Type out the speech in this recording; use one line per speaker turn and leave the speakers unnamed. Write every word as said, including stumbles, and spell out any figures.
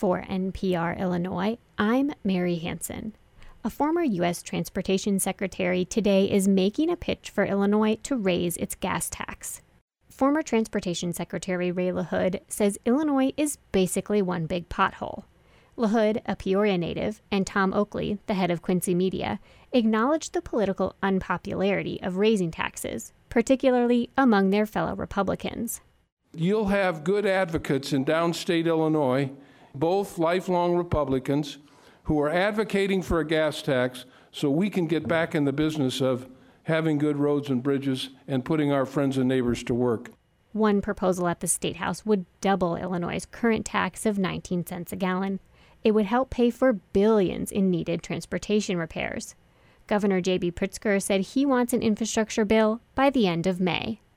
For N P R Illinois, I'm Mary Hansen. A former U S Transportation Secretary today is making a pitch for Illinois to raise its gas tax. Former Transportation Secretary Ray LaHood says Illinois is basically one big pothole. LaHood, a Peoria native, and Tom Oakley, the head of Quincy Media, acknowledged the political unpopularity of raising taxes, particularly among their fellow Republicans.
You'll have good advocates in downstate Illinois, both lifelong Republicans, who are advocating for a gas tax so we can get back in the business of having good roads and bridges and putting our friends and neighbors to work.
One proposal at the State House would double Illinois' current tax of nineteen cents a gallon. It would help pay for billions in needed transportation repairs. Governor J B Pritzker said he wants an infrastructure bill by the end of May.